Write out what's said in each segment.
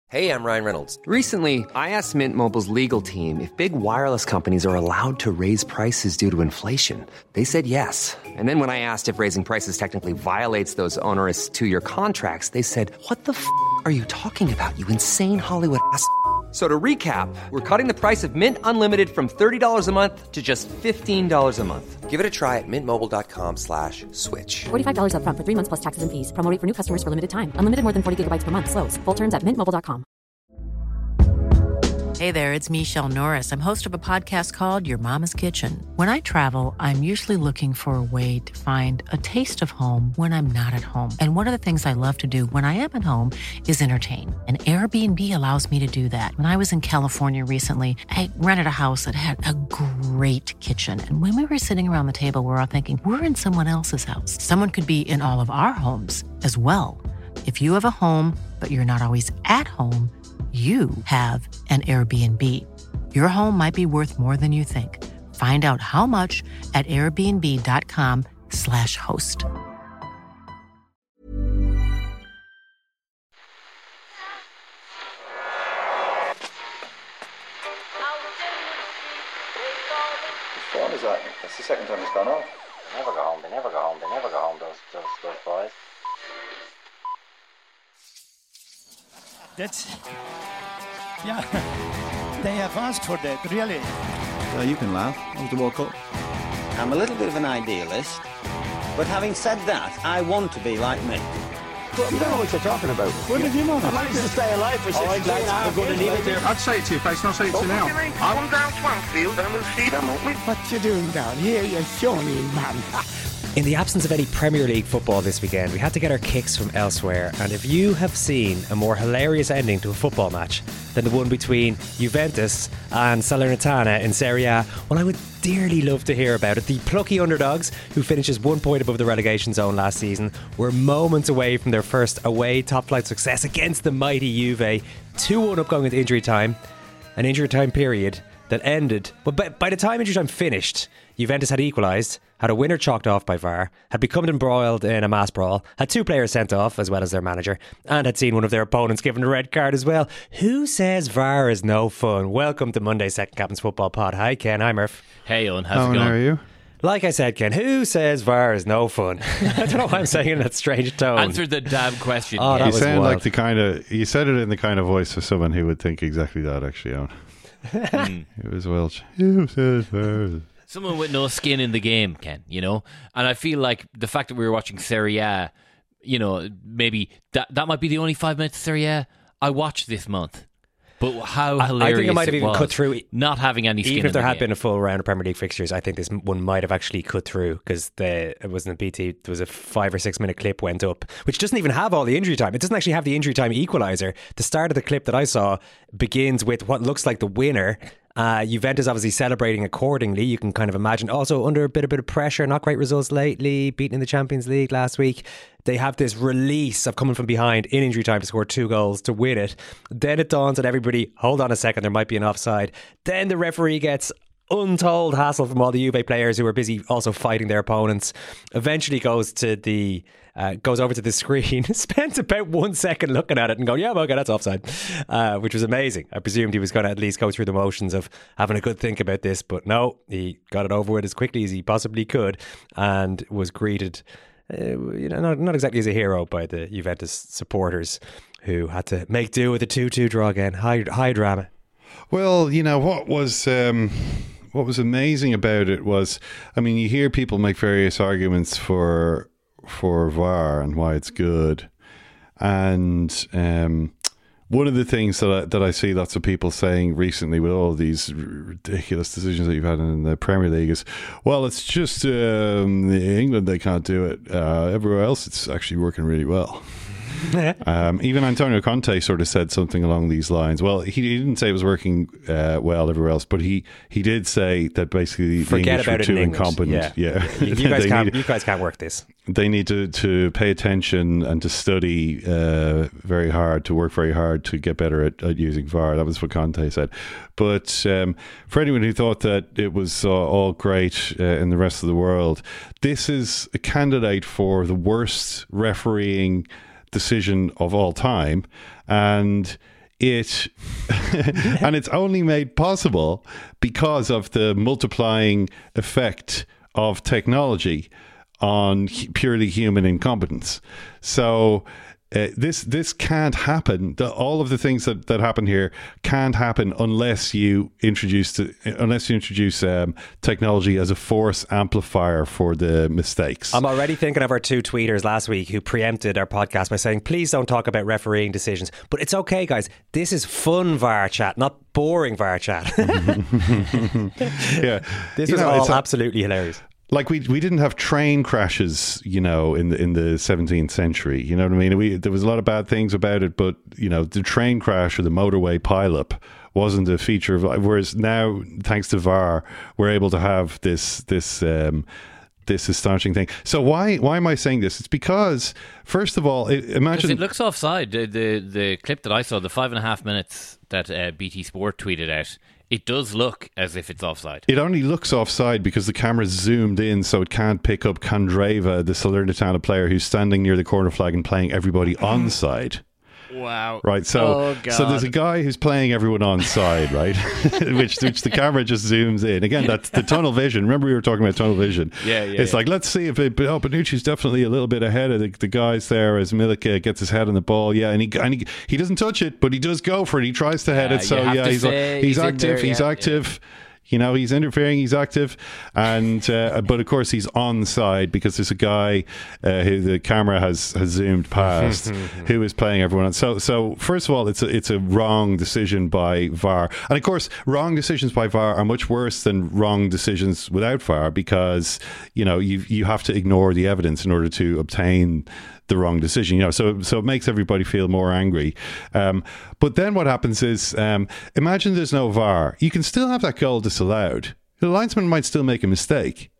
Hey, I'm Ryan Reynolds. Recently, I asked Mint Mobile's legal team if big wireless companies are allowed to raise prices due to inflation. They said yes. And then when I asked if raising prices technically violates those onerous two-year contracts, they said, "What the f*** are you talking about, you insane Hollywood ass?" So to recap, we're cutting the price of Mint Unlimited from $30 a month to just $15 a month. Give it a try at mintmobile.com/switch. $45 up front for 3 months plus taxes and fees. Promo rate for new customers for limited time. Unlimited more than 40 gigabytes per month. Slows full terms at mintmobile.com. Hey there, it's Michelle Norris. I'm host of a podcast called Your Mama's Kitchen. When I travel, I'm usually looking for a way to find a taste of home when I'm not at home. And one of the things I love to do when I am at home is entertain. And Airbnb allows me to do that. When I was in California recently, I rented a house that had a great kitchen. And when we were sitting around the table, we were all thinking, we're in someone else's house. Someone could be in all of our homes as well. If you have a home, but you're not always at home, you have an Airbnb. Your home might be worth more than you think. Find out how much at airbnb.com/host. Whose phone is that? That's the second time it's gone off. They never go home, they never go home, they never go home, those boys. That's... Yeah, they have asked for that, really. You can laugh. What was the World Cup? I'm a little bit of an idealist, but having said that, I want to be like me. Well, you don't know what you're talking about. What did you know? I'd like to stay alive for 6 days. I'm going to leave it there. I'd say it to your face, not say it to you now. Come down Swanfield and we'll see them, won't we? What you doing down here, you shawny man? In the absence of any Premier League football this weekend, we had to get our kicks from elsewhere. And if you have seen a more hilarious ending to a football match than the one between Juventus and Salernitana in Serie A, well, I would dearly love to hear about it. The plucky underdogs, who finished just 1 point above the relegation zone last season, were moments away from their first away top-flight success against the mighty Juve. 2-1 up going into injury time. An injury time period that ended, but by the time injury time finished, Juventus had equalised, had a winner chalked off by VAR, had become embroiled in a mass brawl, had 2 players sent off as well as their manager, and had seen one of their opponents given a red card as well. Who says VAR is no fun? Welcome to Monday's Second Captain's Football Pod. Hi Ken, hi Murph. Hey Owen, how's it going? How are you? Like I said, Ken, who says VAR is no fun? I don't know why I'm saying it in that strange tone. Answer the damn question. Oh, that You was sound wild. like the kind of... You said it in the kind of voice of someone who would think exactly that, actually, Owen. It was Welsh. Who says VAR? Someone with no skin in the game, Ken, you know? And I feel like the fact that we were watching Serie A, you know, maybe that might be the only 5 minutes of Serie A I watched this month. But how hilarious I think it might have even was cut through. Not having any skin Even if there in the had game. been a full round of Premier League fixtures, I think this one might have actually cut through, because it wasn't a BT. There was a 5 or 6 minute clip went up, which doesn't even have all the injury time. It doesn't actually have the injury time equaliser. The start of the clip that I saw begins with what looks like the winner. Juventus obviously celebrating accordingly. You can kind of imagine. Also under a bit of pressure, not great results lately, beaten in the Champions League last week. They have this release of coming from behind in injury time to score 2 goals to win it. Then it dawns on everybody, hold on a second, there might be an offside. Then the referee gets untold hassle from all the Juve players who are busy also fighting their opponents. Eventually goes over to the screen, spent about 1 second looking at it and going, yeah, okay, that's offside, which was amazing. I presumed he was going to at least go through the motions of having a good think about this, but no, he got it over with as quickly as he possibly could and was greeted not exactly as a hero by the Juventus supporters, who had to make do with a 2-2 draw again. High drama. Well, you know, what was amazing about it was, I mean, you hear people make various arguments for VAR and why it's good, and one of the things that I see lots of people saying recently with all these ridiculous decisions that you've had in the Premier League is, well, it's just England, they can't do it. Everywhere else, it's actually working really well. Even Antonio Conte sort of said something along these lines. Well, he didn't say it was working well everywhere else, but he did say that basically the English were too incompetent. Yeah. You guys can't work this. They need to pay attention and to study very hard, to work very hard to get better at using VAR. That was what Conte said. But for anyone who thought that it was all great in the rest of the world, this is a candidate for the worst refereeing decision of all time. And and it's only made possible because of the multiplying effect of technology on purely human incompetence. So this can't happen. All of the things that happen here can't happen unless you introduce technology as a force amplifier for the mistakes. I'm already thinking of our two tweeters last week who preempted our podcast by saying, please don't talk about refereeing decisions. But it's okay, guys. This is fun VAR chat, not boring VAR chat. Yeah, this was all absolutely hilarious. Like we didn't have train crashes, in the 17th century. You know what I mean? There was a lot of bad things about it, but the train crash or the motorway pileup wasn't a feature of. Whereas now, thanks to VAR, we're able to have this astonishing thing. So why am I saying this? It's because, first of all, imagine it looks offside. The clip that I saw, the 5.5 minutes that BT Sport tweeted out. It does look as if it's offside. It only looks offside because the camera's zoomed in, so it can't pick up Candreva, the Salernitana player who's standing near the corner flag and playing everybody onside. Wow. Right, so there's a guy who's playing everyone onside, right? which the camera just zooms in. Again, that's the tunnel vision. Remember we were talking about tunnel vision? Yeah. It's like, let's see if Bonucci's definitely a little bit ahead of the guys there as Milik gets his head on the ball. Yeah, and he doesn't touch it, but he does go for it. He tries to head it. So he's active. He's active. He's interfering, he's active, and but of course he's onside because there's a guy who the camera has zoomed past who is playing everyone. So first of all, it's a wrong decision by VAR, and of course wrong decisions by VAR are much worse than wrong decisions without VAR because you have to ignore the evidence in order to obtain the wrong decision, so it makes everybody feel more angry. But then what happens is, imagine there's no VAR. You can still have that goal disallowed. The linesman might still make a mistake,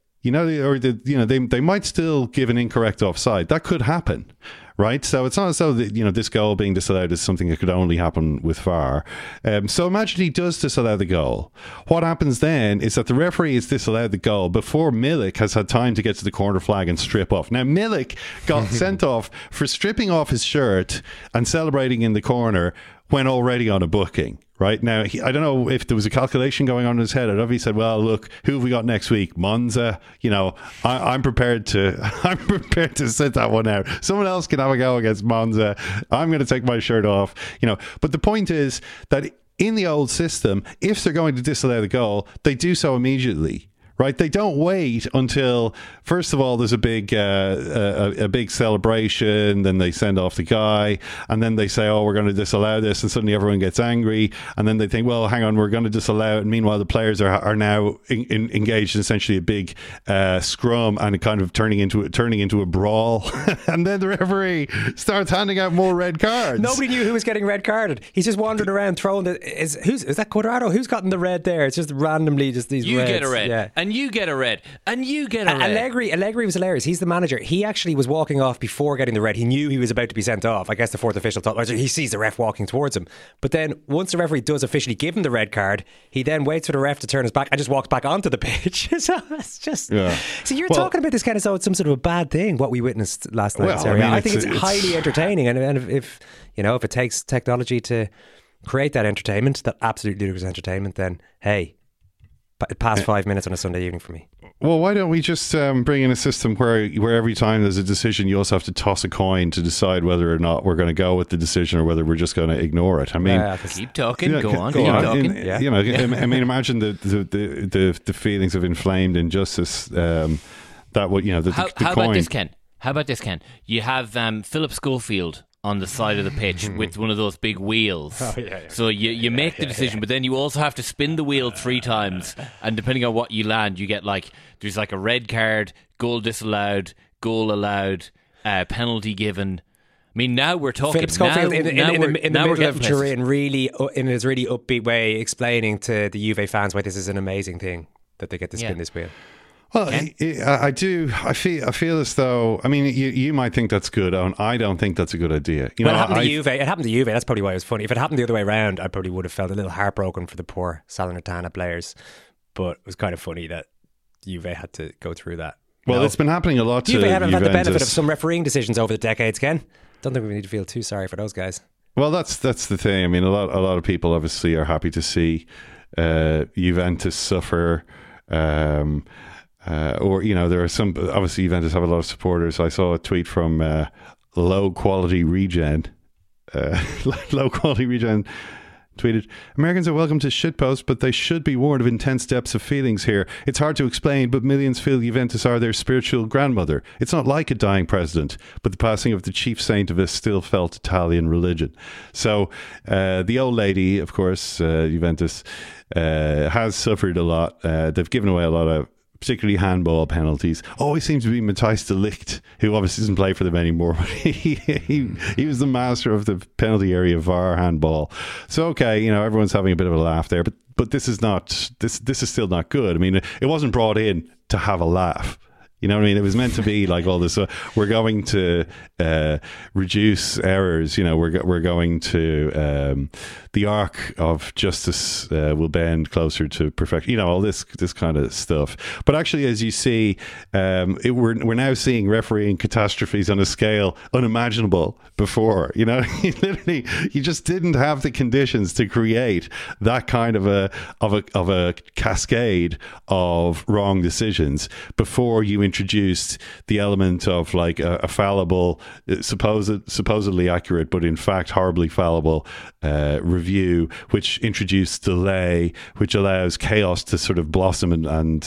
they might still give an incorrect offside. That could happen, right? So it's not as though that, this goal being disallowed is something that could only happen with VAR. So imagine he does disallow the goal. What happens then is that the referee has disallowed the goal before Milik has had time to get to the corner flag and strip off. Now, Milik got sent off for stripping off his shirt and celebrating in the corner when already on a booking. Right now, I don't know if there was a calculation going on in his head. I don't know if he said, "Well, look, who have we got next week? Monza." I'm prepared to sit that one out. Someone else can have a go against Monza. I'm going to take my shirt off. But the point is that in the old system, if they're going to disallow the goal, they do so immediately. Right, they don't wait until first of all there's a big celebration, then they send off the guy, and then they say, "Oh, we're going to disallow this," and suddenly everyone gets angry, and then they think, "Well, hang on, we're going to disallow it." And meanwhile, the players are now engaged in essentially a big scrum and kind of turning into a brawl, and then the referee starts handing out more red cards. Nobody knew who was getting red carded. He's just wandering around throwing is that Cuadrado? Who's gotten the red there? It's just randomly just these. You reds. Get a red. Yeah. And you get a red. And you get a red. Allegri was hilarious. He's the manager. He actually was walking off before getting the red. He knew he was about to be sent off. I guess the fourth official thought, he sees the ref walking towards him. But then once the referee does officially give him the red card, he then waits for the ref to turn his back and just walks back onto the pitch. So it's just... Yeah. So you're talking about this kind of it's some sort of a bad thing, what we witnessed last night. Well, I think it's highly entertaining. And if it takes technology to create that entertainment, that absolute ludicrous entertainment, then hey... past 5 minutes on a Sunday evening for me. Well, why don't we just bring in a system where every time there's a decision, you also have to toss a coin to decide whether or not we're going to go with the decision or whether we're just going to ignore it. I mean, keep talking. Go on. Keep talking. I mean, imagine the feelings of inflamed injustice. That would the how coin. How about this, Ken? You have Philip Schofield on the side of the pitch with one of those big wheels. Oh, yeah. So you make the decision, but then you also have to spin the wheel 3 times, and depending on what you land, you get there's a red card, goal disallowed, goal allowed, penalty given. I mean, now we're talking. Philip Schofield in the middle of Turin, really in his really upbeat way, explaining to the Juve fans why this is an amazing thing that they get to spin this wheel. Well, I do. I feel as though. I mean, you might think that's good. I don't think that's a good idea. It happened to Juve. It happened to Juve. That's probably why it was funny. If it happened the other way around, I probably would have felt a little heartbroken for the poor Salernitana players. But it was kind of funny that Juve had to go through that. Well, it's been happening a lot to Juve haven't had the Juventus. benefit of some refereeing decisions over the decades, Ken. Don't think we need to feel too sorry for those guys. Well, that's the thing. I mean, a lot of people obviously are happy to see Juventus suffer. Or, you know, there are some, obviously Juventus have a lot of supporters. I saw a tweet from Low Quality Regen. Low Quality Regen tweeted, Americans are welcome to shitpost, but they should be warned of intense depths of feelings here. It's hard to explain, but millions feel Juventus are their spiritual grandmother. It's not like a dying president, but the passing of the chief saint of a still felt Italian religion. So the old lady, of course, Juventus, has suffered a lot. They've given away a lot of particularly handball penalties. Always seems to be Matthijs de Ligt, who obviously doesn't play for them anymore, but he was the master of the penalty area VAR handball. So okay, you know, everyone's having a bit of a laugh there, but this is not this is still not good. I mean, it wasn't brought in to have a laugh. You know what I mean? It was meant to be like all this. We're going to reduce errors. You know, we're going to the arc of justice will bend closer to perfection. You know, all this kind of stuff. But actually, as you see, we're now seeing refereeing catastrophes on a scale unimaginable before. You know, literally, you just didn't have the conditions to create that kind of a cascade of wrong decisions before you introduced the element of like a fallible, supposedly accurate, but in fact horribly fallible review, which introduced delay, which allows chaos to sort of blossom and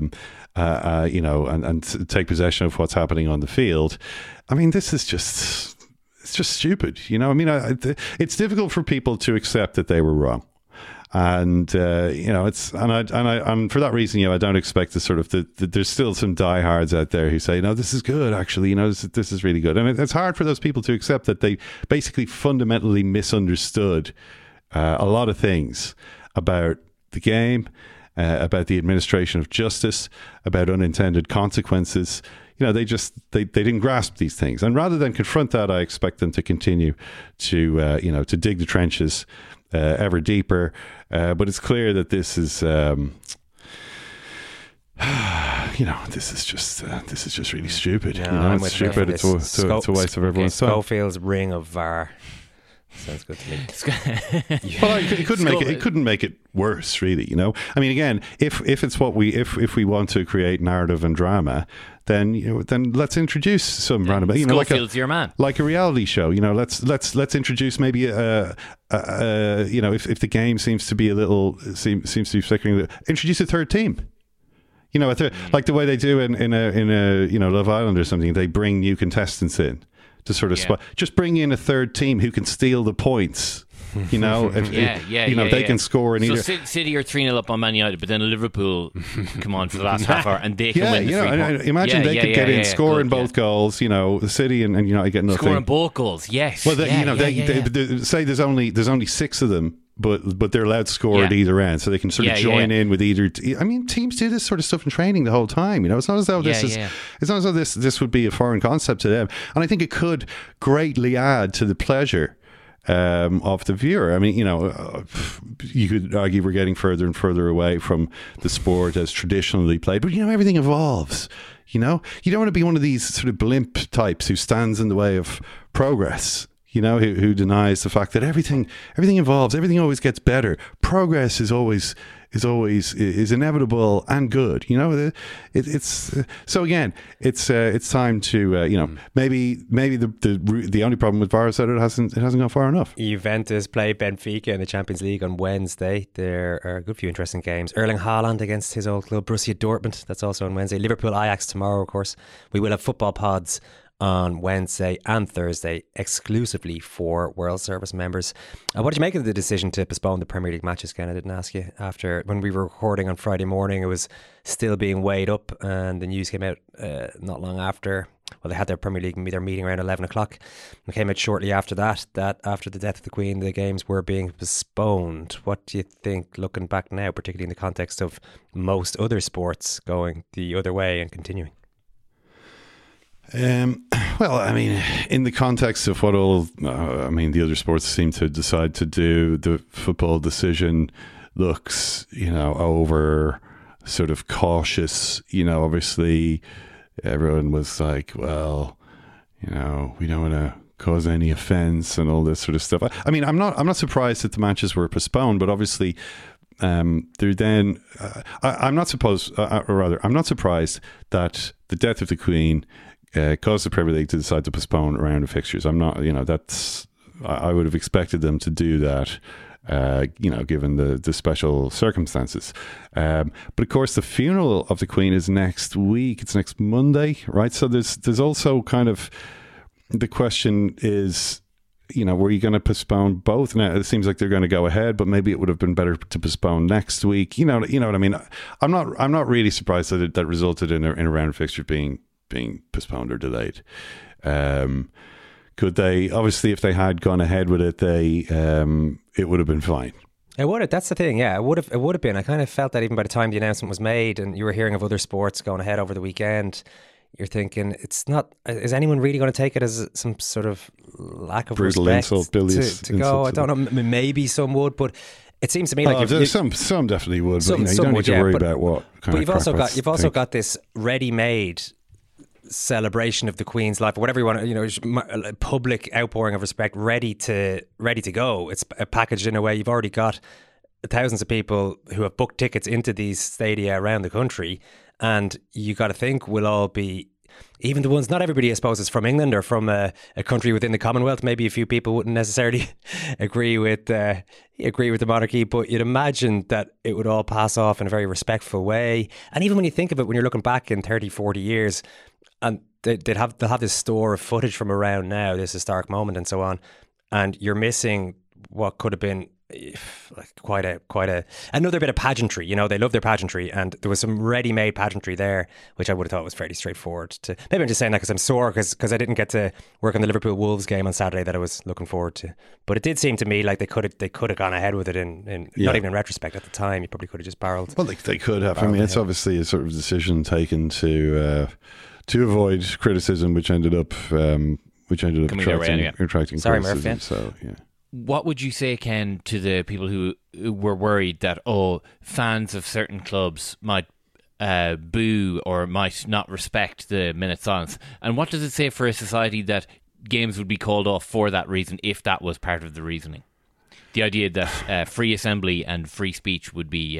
take possession of what's happening on the field. I mean, this is just, it's just stupid. You know, I mean, it's difficult for people to accept that they were wrong. And you know, it's and for that reason, you know, I don't expect the sort of there's still some diehards out there who say, no, this is good, actually, you know, this is really good. And it's hard for those people to accept that they basically fundamentally misunderstood a lot of things about the game, about the administration of justice, about unintended consequences. You know, they didn't grasp these things. And rather than confront that, I expect them to continue to to dig the trenches ever deeper. But it's clear that this is, this is just really stupid. Yeah, you know, it's stupid. It's a waste of everyone's time. Schofield's ring of VAR. Sounds good to me. Well, it couldn't make it worse, really. You know, I mean, again, if it's what if we want to create narrative and drama, then let's introduce some random, Schofield's your man, like a reality show. You know, let's introduce maybe if the game seems to be seems to be flickering, introduce a third team. You know, like the way they do in a Love Island or something, they bring new contestants in to sort of just bring in a third team who can steal the points. You know, they can score in either. So City are 3-0 up on Man United, but then Liverpool come on for the last half hour and they can win the 3 points. Imagine they could get in, score in both goals. You know, the City and United get nothing. Score in both goals, yes. Well, they say there's only 6 of them. But they're allowed to score at either end, so they can sort of join in with either. I mean, teams do this sort of stuff in training the whole time. You know, it's not as though it's not as though this would be a foreign concept to them. And I think it could greatly add to the pleasure of the viewer. I mean, you know, you could argue we're getting further and further away from the sport as traditionally played, but you know, everything evolves. You know, you don't want to be one of these sort of blimp types who stands in the way of progress. You know, who denies the fact that everything evolves, everything always gets better. Progress is inevitable and good. You know, it's so again, it's time to maybe the only problem with VAR is that it hasn't gone far enough. Juventus play Benfica in the Champions League on Wednesday. There are a good few interesting games. Erling Haaland against his old club Borussia Dortmund. That's also on Wednesday. Liverpool Ajax tomorrow, of course. We will have football pods on Wednesday and Thursday exclusively for World Service members. What did you make of the decision to postpone the Premier League matches, Ken? I didn't ask you. After when we were recording on Friday morning, it was still being weighed up and the news came out not long after. Well, they had their Premier League meeting around 11 o'clock. It came out shortly after that after the death of the Queen, the games were being postponed. What do you think, looking back now, particularly in the context of most other sports going the other way and continuing? Well, I mean, in the context of what the other sports seem to decide to do, the football decision looks, over sort of cautious. Obviously everyone was like, well, we don't want to cause any offence and all this sort of stuff. I mean, I'm not surprised that the matches were postponed, but obviously, I'm not surprised that the death of the Queen caused the Premier League to decide to postpone a round of fixtures. I'm not, I would have expected them to do that. Given the special circumstances. But of course, the funeral of the Queen is next week. It's next Monday, right? So there's also kind of, the question is, were you going to postpone both? Now it seems like they're going to go ahead, but maybe it would have been better to postpone next week. You know what I mean? I'm not really surprised that resulted in a round of fixtures being postponed or delayed. Could they? Obviously, if they had gone ahead with it, it would have been fine. It would have. That's the thing. Yeah, it would have been. I kind of felt that even by the time the announcement was made, and you were hearing of other sports going ahead over the weekend, you're thinking, it's not. Is anyone really going to take it as some sort of lack of brutal respect insult, to go? I don't know. Maybe some would, but it seems to me like some definitely would. But you don't need to worry about what kind of. But you've also got this ready-made celebration of the Queen's life, or whatever you want to, public outpouring of respect ready to go. It's packaged in a way. You've already got thousands of people who have booked tickets into these stadia around the country, and you got to think we'll all be, even the ones, not everybody I suppose is from England or from a country within the Commonwealth. Maybe a few people wouldn't necessarily agree with the monarchy, but you'd imagine that it would all pass off in a very respectful way. And even when you think of it, when you're looking back in 30, 40 years, and they'll have this store of footage from around now, this historic moment and so on, and you're missing what could have been quite a another bit of pageantry. They love their pageantry, and there was some ready-made pageantry there, which I would have thought was fairly straightforward. Maybe I'm just saying that because I'm sore because I didn't get to work on the Liverpool Wolves game on Saturday that I was looking forward to. But it did seem to me like they could have gone ahead with it in not even in retrospect at the time. You probably could have just barreled. Well, they could have. I mean, it's obviously a sort of decision taken to avoid criticism, which ended up attracting Sorry, criticism. Murph, So, yeah. What would you say, Ken, to the people who were worried that fans of certain clubs might boo or might not respect the minute silence? And what does it say for a society that games would be called off for that reason, if that was part of the reasoning? The idea that free assembly and free speech would be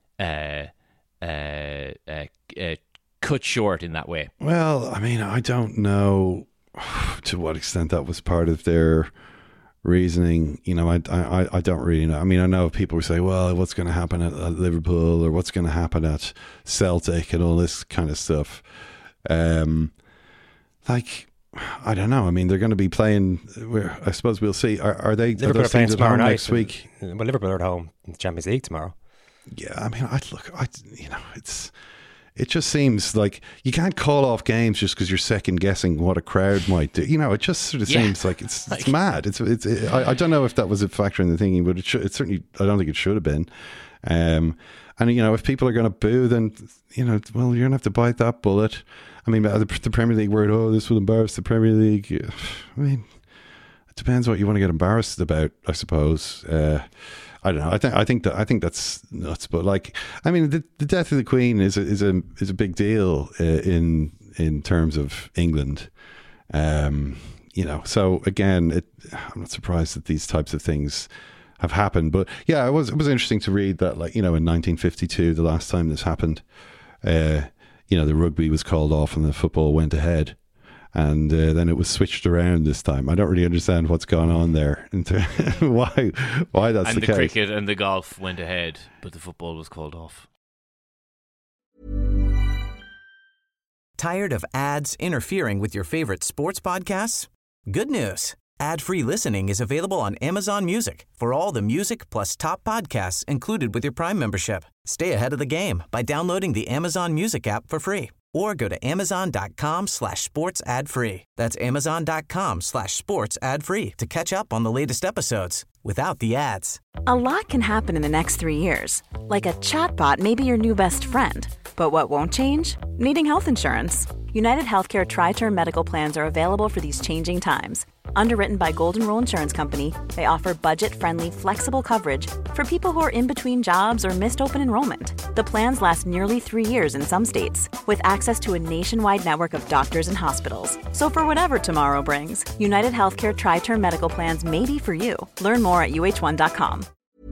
cut short in that way. Well, I mean, I don't know to what extent that was part of their reasoning. I don't really know. I mean, I know people who say, well, what's going to happen at Liverpool, or what's going to happen at Celtic and all this kind of stuff. I don't know. I mean, they're going to be playing. I suppose we'll see. Are they? Liverpool are playing tomorrow night next week? Well, Liverpool are at home in the Champions League tomorrow. Yeah, I mean, it just seems like you can't call off games just because you're second guessing what a crowd might do. It just sort of seems like it's mad. I don't know if that was a factor in the thinking, but it certainly, I don't think it should have been. And if people are going to boo, then well, you're going to have to bite that bullet. I mean, the Premier League word, this will embarrass the Premier League. I mean, it depends what you want to get embarrassed about, I suppose. I don't know. I think that's nuts. But I mean, the death of the Queen is a big deal in terms of England. So again, I'm not surprised that these types of things have happened. But yeah, it was interesting to read that, in 1952, the last time this happened, the rugby was called off and the football went ahead. And then it was switched around this time. I don't really understand what's going on there. Why that's and the the case. Cricket and the golf went ahead, but the football was called off. Tired of ads interfering with your favorite sports podcasts? Good news. Ad-free listening is available on Amazon Music for all the music plus top podcasts included with your Prime membership. Stay ahead of the game by downloading the Amazon Music app for free. Or go to amazon.com/sports ad free. That's amazon.com/sports ad free to catch up on the latest episodes without the ads. A lot can happen in the next 3 years. Like a chatbot may be your new best friend. But what won't change? Needing health insurance. United Healthcare Tri-Term Medical Plans are available for these changing times. Underwritten by Golden Rule Insurance Company, they offer budget-friendly, flexible coverage for people who are in between jobs or missed open enrollment. The plans last nearly 3 years in some states, with access to a nationwide network of doctors and hospitals. So for whatever tomorrow brings, United Healthcare Tri-Term Medical Plans may be for you. Learn more at uh1.com.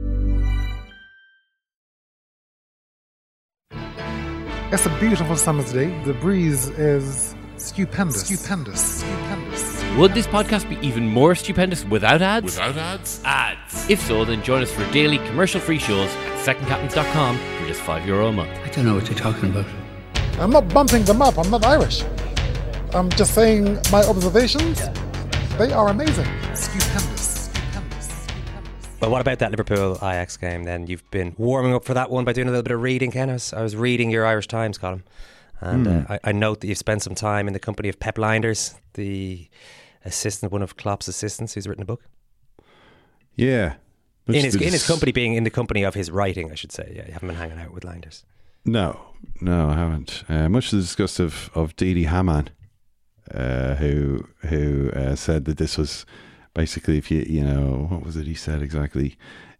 It's a beautiful summer's day. The breeze is stupendous. Would this podcast be even more stupendous without ads? Without ads? Ads. If so, then join us for daily commercial-free shows at secondcaptains.com for just €5 a month. I don't know what you're talking about. I'm not bumping them up. I'm not Irish. I'm just saying my observations. They are amazing. Stupendous. Well, what about that Liverpool-Ajax game then? You've been warming up for that one by doing a little bit of reading, Ken. I was reading your Irish Times column, and I note that you've spent some time in the company of Pep Lijnders, the assistant, one of Klopp's assistants, who's written a book. Yeah. In his company, being in the company of his writing, I should say. Yeah, you haven't been hanging out with Lijnders. No, I haven't. Much to the disgust of Didi Hamann, who said that this was basically, if you know, what was it he said exactly?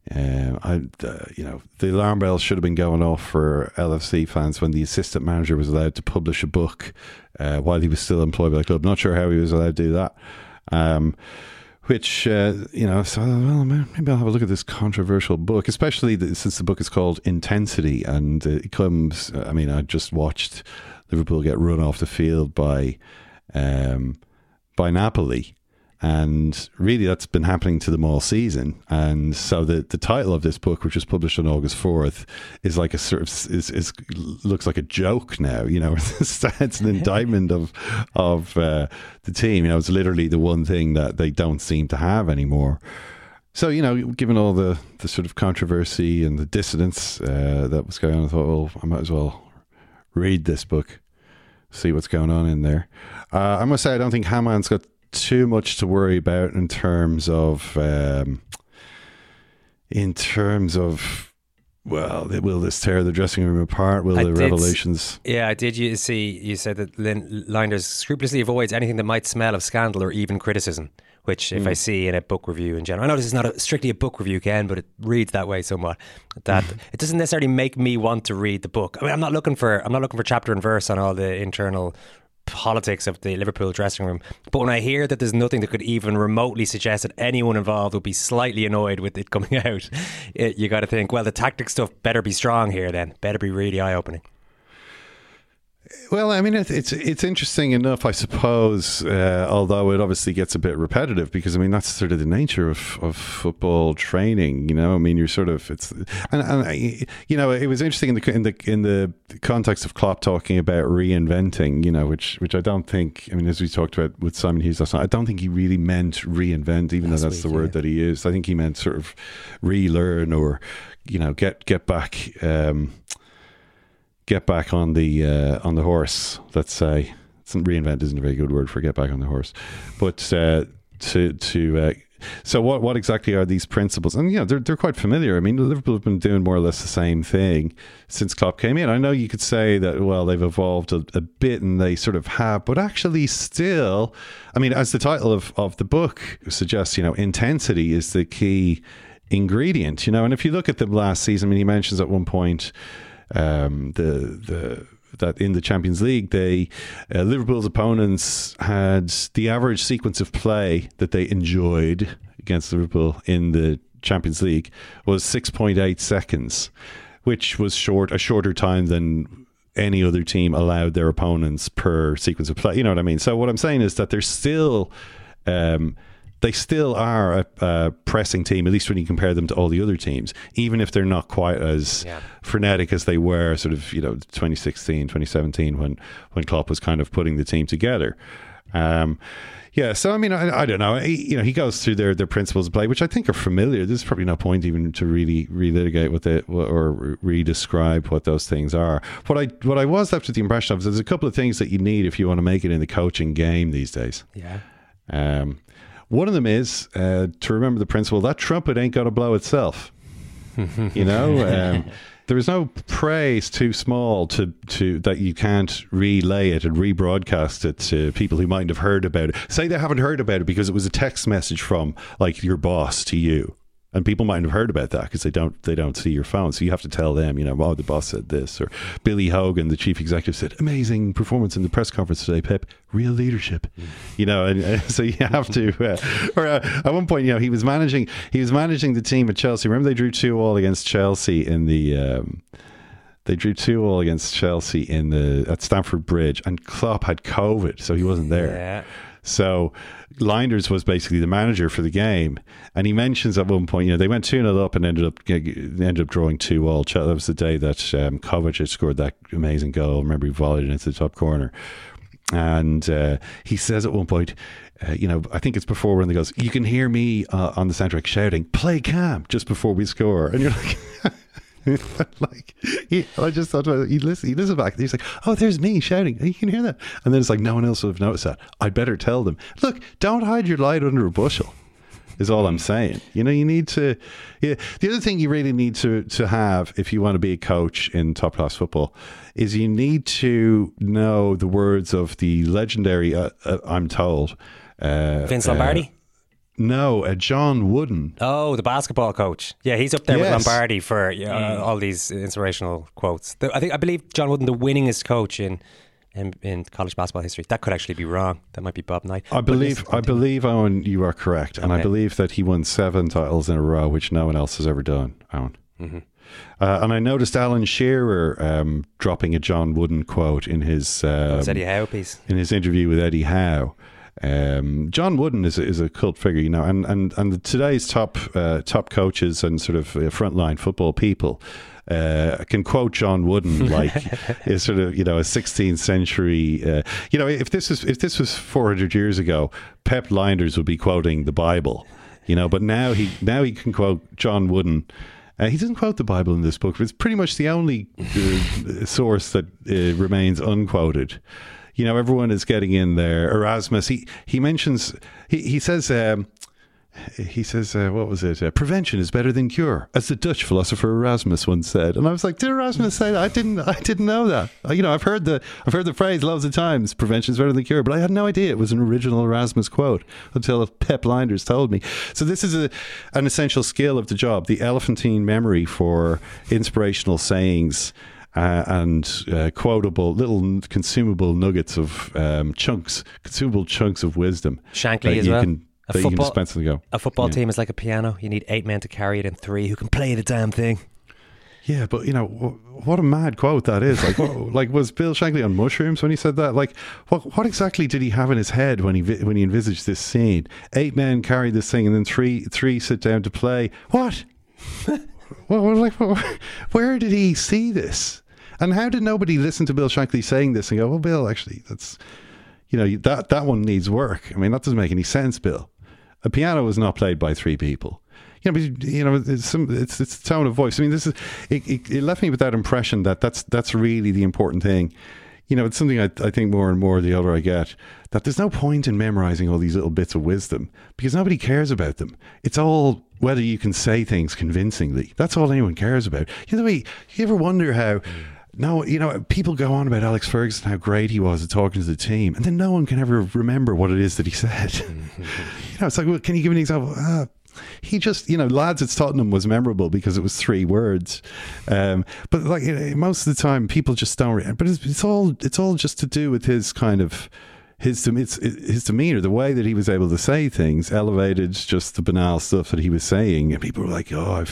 The alarm bells should have been going off for LFC fans when the assistant manager was allowed to publish a book while he was still employed by the club. Not sure how he was allowed to do that. So maybe I'll have a look at this controversial book, especially since the book is called Intensity, and it comes. I mean, I just watched Liverpool get run off the field by Napoli. And really, that's been happening to them all season. And so the title of this book, which was published on August 4th, is like a sort of looks like a joke now. You know, it's an indictment of the team. You know, it's literally the one thing that they don't seem to have anymore. So, you know, given all the sort of controversy and the dissidence that was going on, I thought, well, I might as well read this book, see what's going on in there. I must say, I don't think Hamann's got too much to worry about in terms of well, will this tear the dressing room apart? Will the revelations? Yeah, I did. You said that Lijnders scrupulously avoids anything that might smell of scandal or even criticism, which if I see in a book review in general, I know this is not strictly a book review, Ken, but it reads that way somewhat, that it doesn't necessarily make me want to read the book. I mean, I'm not looking for chapter and verse on all the internal politics of the Liverpool dressing room, but when I hear that there's nothing that could even remotely suggest that anyone involved would be slightly annoyed with it coming out, you got to think, well, the tactic stuff better be strong here then, better be really eye-opening. Well, I mean, it's interesting enough, I suppose, although it obviously gets a bit repetitive, because, I mean, that's sort of the nature of football training, you know. I mean, you're sort of, you know, it was interesting in the context of Klopp talking about reinventing, you know, which I don't think, I mean, as we talked about with Simon Hughes last night, I don't think he really meant reinvent, even though that's the word that he used. I think he meant sort of relearn, or, you know, get back on the horse, let's say. Reinvent isn't a very good word for get back on the horse, but so what exactly are these principles? And yeah, they're quite familiar. I mean, Liverpool have been doing more or less the same thing since Klopp came in. I know you could say that, well, they've evolved a bit, and they sort of have, but actually still, I mean, as the title of the book suggests, you know, intensity is the key ingredient, you know. And if you look at them last season, I mean, he mentions at one point that in the Champions League, Liverpool's opponents had the average sequence of play that they enjoyed against Liverpool in the Champions League was 6.8 seconds, which was a shorter time than any other team allowed their opponents per sequence of play. You know what I mean? So what I'm saying is that they're still they still are a pressing team, at least when you compare them to all the other teams, even if they're not quite as frenetic as they were sort of, you know, 2016, 2017 when Klopp was kind of putting the team together. So I mean, I don't know. He goes through their principles of play, which I think are familiar. There's probably no point even to really relitigate or redescribe what those things are. What I was left with the impression of is there's a couple of things that you need if you want to make it in the coaching game these days. Yeah. One of them is to remember the principle that trumpet ain't got to blow itself. You know, praise too small to that you can't relay it and rebroadcast it to people who mightn't have heard about it. Say they haven't heard about it because it was a text message from like your boss to you. And people mightn't have heard about that because they don't see your phone. So you have to tell them, oh, the boss said this. Or Billy Hogan, the chief executive, said, amazing performance in the press conference today, Pep. Real leadership. And so you have to. At one point, he was managing the team at Chelsea. Remember, they drew 2-2 against Chelsea in the. They drew 2-2 against Chelsea at Stamford Bridge, and Klopp had COVID, so he wasn't there. Yeah. So Leinders was basically the manager for the game, and he mentions at one point, they went 2-0 up and ended up drawing 2-2. That was the day that Kovacic scored that amazing goal. Remember, he volleyed it into the top corner, and he says at one point, I think it's before when he goes, you can hear me on the soundtrack shouting, "Play Cam," just before we score, and you're like. I just thought he listened back. He's like, "Oh, there's me shouting. You can hear that." And then it's like, no one else would have noticed that. I'd better tell them. Look, don't hide your light under a bushel. Is all I'm saying. You need to. Yeah. The other thing you really need to have if you want to be a coach in top class football is you need to know the words of the legendary. I'm told. Vince Lombardi. No, John Wooden. Oh, the basketball coach. Yeah, he's up there with Lombardi for all these inspirational quotes. I believe John Wooden, the winningest coach in college basketball history. That could actually be wrong. That might be Bob Knight. I believe, Owen, you are correct, and I believe that he won 7 titles in a row, which no one else has ever done. Owen. Mm-hmm. And I noticed Alan Shearer dropping a John Wooden quote in his Eddie Howe piece in his interview with Eddie Howe. John Wooden is a cult figure, and today's top coaches and sort of frontline football people can quote John Wooden like is sort of a 16th century. If this was 400 years ago, Pep Linders would be quoting the Bible, but now he can quote John Wooden. He doesn't quote the Bible in this book, but it's pretty much the only source that remains unquoted. Everyone is getting in there. Erasmus, he mentions, he says, what was it? Prevention is better than cure, as the Dutch philosopher Erasmus once said. And I was like, did Erasmus say that? I didn't know that. I've heard the phrase loads of times. Prevention is better than cure, but I had no idea it was an original Erasmus quote until Pep Linders told me. So this is an essential skill of the job: the elephantine memory for inspirational sayings. And quotable little consumable nuggets of consumable chunks of wisdom. Shankly as well. You can dispense and go. A football team is like a piano. You need 8 men to carry it and 3 who can play the damn thing. Yeah, but what a mad quote that is. Like, was Bill Shankly on mushrooms when he said that? Like, what exactly did he have in his head when he envisaged this scene? 8 men carry this thing, and then three sit down to play. What? Where did he see this? And how did nobody listen to Bill Shankly saying this and go, well, Bill, actually, that's, that one needs work. I mean, that doesn't make any sense, Bill. A piano is not played by 3 people. But it's tone of voice. I mean, it left me with that impression that's really the important thing. It's something I think more and more the older I get, that there's no point in memorizing all these little bits of wisdom because nobody cares about them. It's all whether you can say things convincingly. That's all anyone cares about. You ever wonder how... No, people go on about Alex Ferguson, how great he was at talking to the team, and then no one can ever remember what it is that he said. It's like, well, can you give an example? He just, lads at Tottenham was memorable because it was 3 words. But most of the time, people just don't. But it's all just to do with his kind of his demeanor, the way that he was able to say things, elevated just the banal stuff that he was saying, and people were like, "Oh,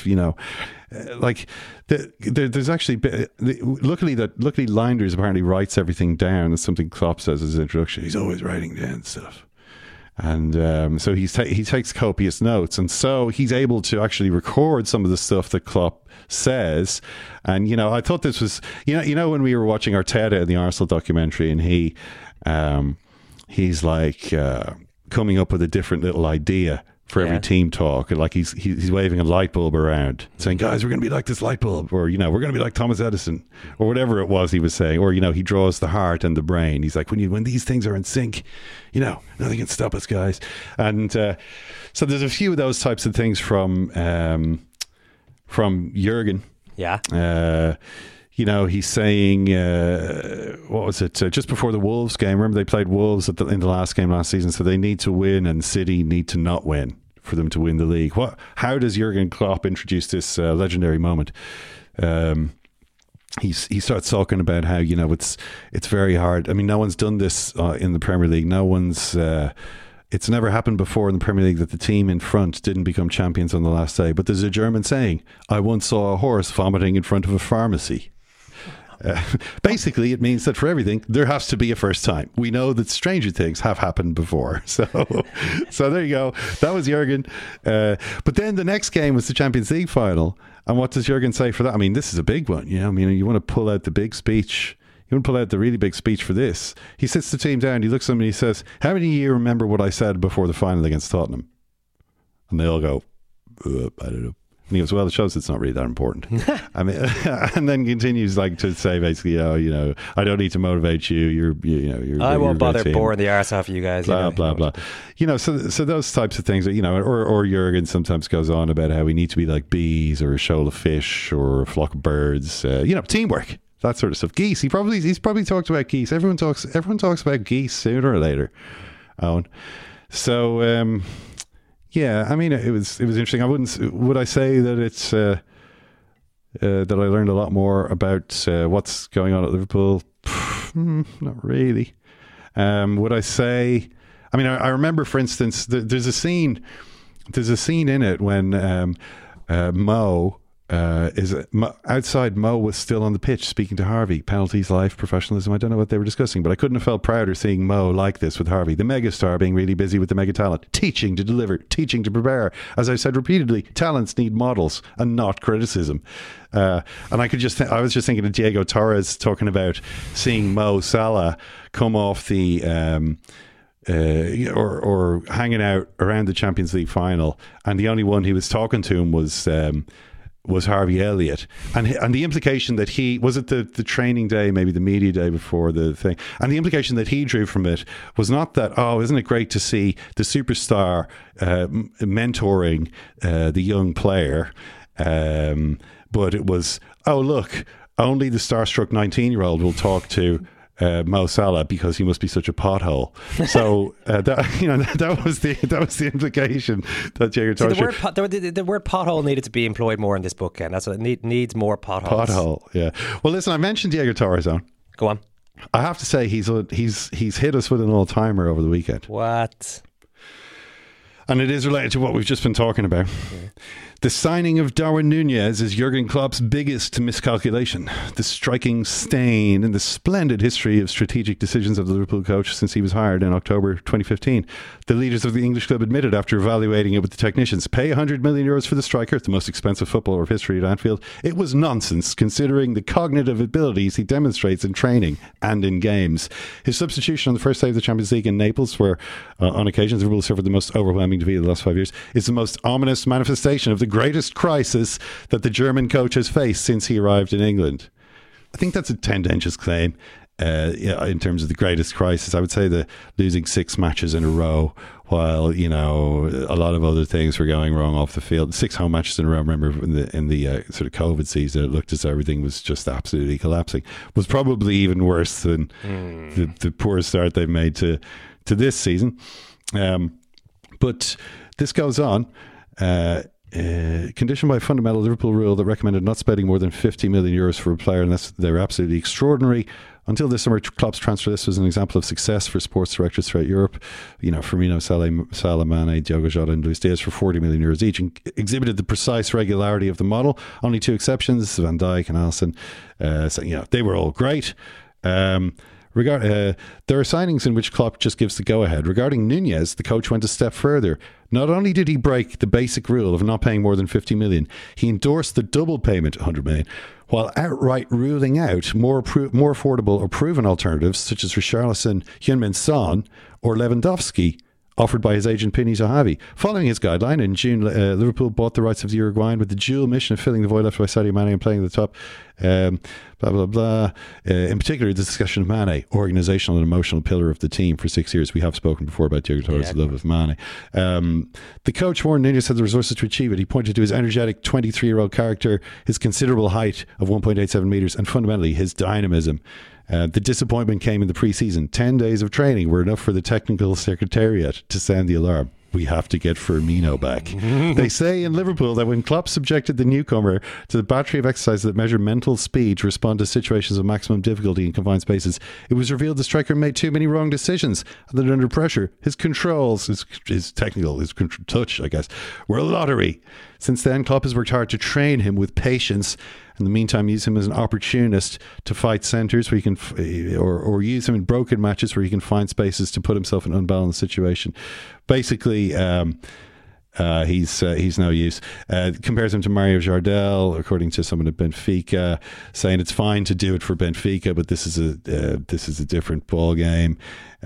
there's actually luckily Linders apparently writes everything down. As something Klopp says as his introduction, he's always writing down stuff, and so he takes copious notes, and so he's able to actually record some of the stuff that Klopp says. And I thought this was when we were watching Arteta in the Arsenal documentary, and he's like coming up with a different little idea for every team talk, and like he's waving a light bulb around, saying, "Guys, we're going to be like this light bulb," or we're going to be like Thomas Edison, or whatever it was he was saying. Or he draws the heart and the brain. He's like, when these things are in sync, nothing can stop us, guys. And so there's a few of those types of things from Jurgen. Yeah. You know, he's saying, what was it? Just before the Wolves game, remember they played Wolves in the last game last season, so they need to win and City need to not win for them to win the league. How does Jurgen Klopp introduce this legendary moment? He starts talking about how, you know, it's very hard. I mean, no one's done this in the Premier League. No one's... it's never happened before in the Premier League that the team in front didn't become champions on the last day. But there's a German saying, I once saw a horse vomiting in front of a pharmacy. Basically, it means that for everything, there has to be a first time. We know that stranger things have happened before. So there you go. That was Jurgen. But then the next game was the Champions League final. And what does Jurgen say for that? I mean, this is a big one. You know, I mean, you want to pull out the big speech. You want to pull out the really big speech for this. He sits the team down. He looks at them and he says, how many of you remember what I said before the final against Tottenham? And they all go, I don't know. And he goes, well, it shows it's not really that important. I mean, and then continues like to say basically, you know, I don't need to motivate you. You're I won't bother boring the arse off of you guys. Blah, blah, blah. You know, so those types of things, you know, or Jurgen sometimes goes on about how we need to be like bees or a shoal of fish or a flock of birds, you know, teamwork, that sort of stuff. Geese. He's probably talked about geese. Everyone talks about geese sooner or later, Owen. So, yeah, I mean, it was interesting. Would I say that it's that I learned a lot more about what's going on at Liverpool? Not really. Would I say? I mean, I remember, for instance, there's a scene in it when Mo is outside. Mo was still on the pitch speaking to Harvey. Penalties, life, professionalism. I don't know what they were discussing, but I couldn't have felt prouder seeing Mo like this with Harvey, the megastar, being really busy with the mega talent, teaching to deliver, teaching to prepare. As I've said repeatedly, talents need models and not criticism. And I was just thinking of Diego Torres talking about seeing Mo Salah come off the or hanging out around the Champions League final, and the only one he was talking to him was Harvey Elliott, and the implication that he was at the training day, maybe the media day before the thing, and the implication that he drew from it was not that, oh, isn't it great to see the superstar mentoring the young player, but it was, oh look, only the starstruck 19-year-old will talk to Mo Salah because he must be such a pothole. So that was the implication that Diego Torres. The word pothole needed to be employed more in this book, Ken. That's what it needs, more potholes. Pothole, yeah. Well, listen, I mentioned Diego Torres. Go on. I have to say he's hit us with an all-timer over the weekend. What? And it is related to what we've just been talking about. Yeah. The signing of Darwin Núñez is Jurgen Klopp's biggest miscalculation. The striking stain in the splendid history of strategic decisions of the Liverpool coach since he was hired in October 2015. The leaders of the English club admitted after evaluating it with the technicians, pay €100 million for the striker, the most expensive footballer of history at Anfield. It was nonsense considering the cognitive abilities he demonstrates in training and in games. His substitution on the first day of the Champions League in Naples, where on occasions Liverpool suffered the most overwhelming defeat of the last 5 years, is the most ominous manifestation of the greatest crisis that the German coach has faced since he arrived in England. I think that's a tendentious claim in terms of the greatest crisis. I would say the losing 6 matches in a row while, you know, a lot of other things were going wrong off the field. 6 home matches in a row, remember, in the sort of COVID season, it looked as though everything was just absolutely collapsing. Was probably even worse than the poor start they've made to this season. But this goes on. Conditioned by a fundamental Liverpool rule that recommended not spending more than €50 million for a player unless they're absolutely extraordinary. Until this summer, Klopp's transfer list was an example of success for sports directors throughout Europe. You know, Firmino, Salah, Mane, Diogo Jota and Luis Diaz for €40 million each, and exhibited the precise regularity of the model. Only 2 exceptions, Van Dijk and Alisson. So, you know, they were all great. There are signings in which Klopp just gives the go-ahead. Regarding Núñez, the coach went a step further. Not only did he break the basic rule of not paying more than 50 million, he endorsed the double payment, 100 million, while outright ruling out more affordable or proven alternatives such as Richarlison, Heung-min Son or Lewandowski offered by his agent Pini Zahavi. Following his guideline, in June, Liverpool bought the rights of the Uruguayan with the dual mission of filling the void left by Sadio Mane and playing at the top. Blah, blah, blah. In particular, the discussion of Mane, organisational and emotional pillar of the team for 6 years. We have spoken before about Diogo Torres' love of Mane. The coach warned Nunez had the resources to achieve it. He pointed to his energetic 23-year-old character, his considerable height of 1.87 metres, and fundamentally his dynamism. The disappointment came in the pre-season. 10 days of training were enough for the technical secretariat to sound the alarm. We have to get Firmino back. They say in Liverpool that when Klopp subjected the newcomer to the battery of exercises that measure mental speed to respond to situations of maximum difficulty in confined spaces, it was revealed the striker made too many wrong decisions, and that under pressure, his controls, his technical, his touch, I guess, were a lottery. Since then, Klopp has worked hard to train him with patience. In the meantime, use him as an opportunist to fight centres where he can, or use him in broken matches where he can find spaces to put himself in an unbalanced situation. Basically, he's no use. Compares him to Mario Jardel, according to someone at Benfica, saying it's fine to do it for Benfica, but this is a different ball game.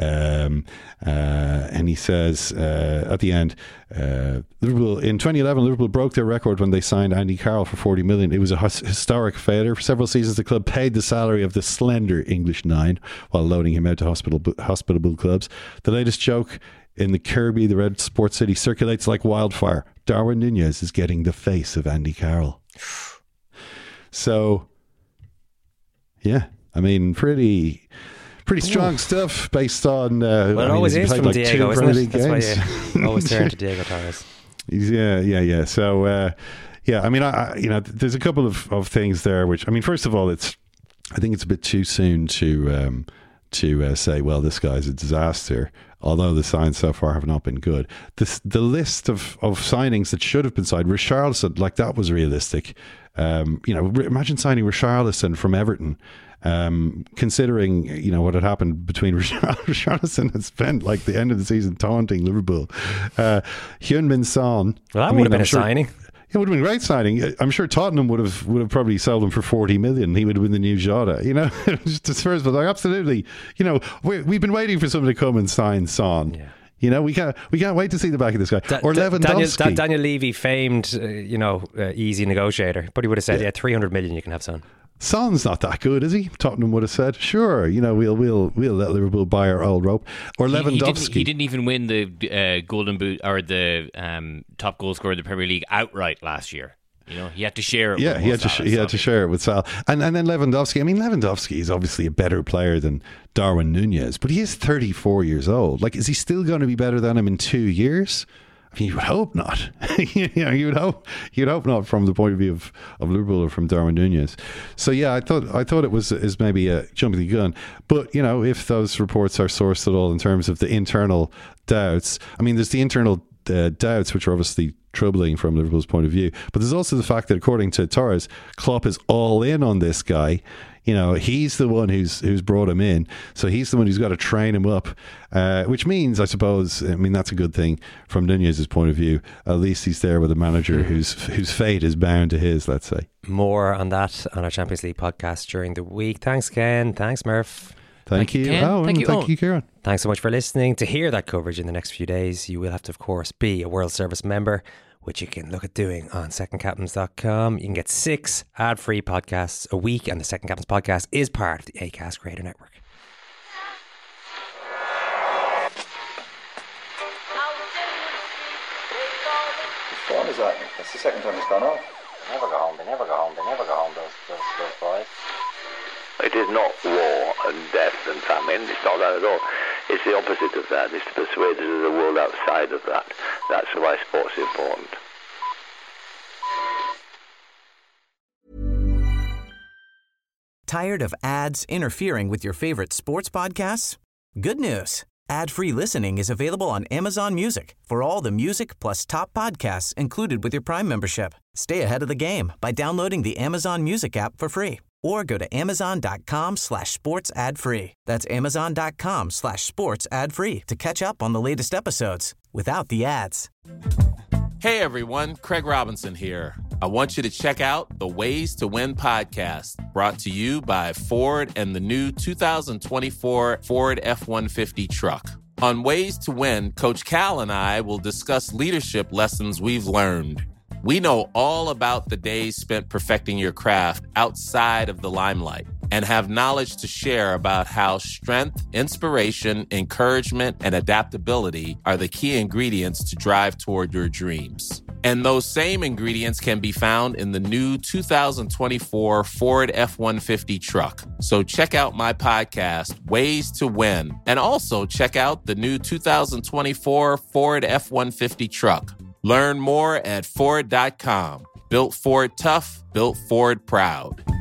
And he says at the end, Liverpool in 2011, Liverpool broke their record when they signed Andy Carroll for 40 million. It was a historic failure. For several seasons, the club paid the salary of the slender English nine while loaning him out to hospitable clubs. The latest joke in the Kirby, the Red Sports City, circulates like wildfire. Darwin Nunez is getting the face of Andy Carroll. So, yeah, I mean, pretty strong stuff based on. Well, it always is from Diego, isn't it? That's games. why you always turn to Diego Torres. Yeah. So, I mean, there's a couple of things there. Which, I mean, first of all, I think it's a bit too soon to say, well, this guy's a disaster. Although the signs so far have not been good. The list of signings that should have been signed, Richarlison, like that was realistic. Imagine signing Richarlison from Everton. Considering what had happened between Richarlison had spent like the end of the season taunting Liverpool. Hyun-Min Son. Well, that would have been a signing. It would have been a great signing. I'm sure Tottenham would have probably sold him for 40 million. He would have been the new Jota. Just as Spurs, but like absolutely. We've been waiting for someone to come and sign Son. Yeah. We can't wait to see the back of this guy. Or Lewandowski. Daniel Levy, famed, easy negotiator, but he would have said, 300 million you can have Son. Son's not that good, is he? Tottenham would have said, sure, we'll let Liverpool buy our old rope. Or Lewandowski. He didn't even win the Golden Boot or the top goal scorer in the Premier League outright last year. He had to share it. Yeah, he had to share it with Sal. And then Lewandowski. I mean, Lewandowski is obviously a better player than Darwin Nunez, but he is 34 years old. Like, is he still going to be better than him in 2 years? I mean, you would hope not. You'd hope not from the point of view of Liverpool or from Darwin Nunez. So yeah, I thought it was maybe jumping the gun. But if those reports are sourced at all in terms of the internal doubts, I mean, there's the internal doubts which are obviously troubling from Liverpool's point of view. But there's also the fact that according to Torres, Klopp is all in on this guy. He's the one who's brought him in, so he's the one who's got to train him up, which means, I suppose, that's a good thing from Nunez's point of view. At least he's there with a manager whose fate is bound to his, let's say. More on that on our Champions League podcast during the week. Thanks, Ken. Thanks, Murph. Thank you. Thank you, Kieran. Thanks so much for listening. To hear that coverage in the next few days, you will have to, of course, be a World Service member, which you can look at doing on secondcaptains.com. You can get 6 ad-free podcasts a week, and the Second Captains podcast is part of the Acast Creator Network. What one is that? That's the second time it's gone off. They never go home, those boys. It is not war and death and famine. It's not that at all. It's the opposite of that. It's to persuade us of the world outside of that. That's why sport's important. Tired of ads interfering with your favorite sports podcasts? Good news. Ad-free listening is available on Amazon Music for all the music plus top podcasts included with your Prime membership. Stay ahead of the game by downloading the Amazon Music app for free. Or go to amazon.com/sports ad free. That's amazon.com/sports ad free to catch up on the latest episodes without the ads. Hey everyone, Craig Robinson here. I want you to check out the Ways to Win podcast, brought to you by Ford and the new 2024 Ford F-150 truck. On Ways to Win, Coach Cal and I will discuss leadership lessons we've learned. We know all about the days spent perfecting your craft outside of the limelight and have knowledge to share about how strength, inspiration, encouragement, and adaptability are the key ingredients to drive toward your dreams. And those same ingredients can be found in the new 2024 Ford F-150 truck. So check out my podcast, Ways to Win, and also check out the new 2024 Ford F-150 truck. Learn more at Ford.com. Built Ford tough, built Ford proud.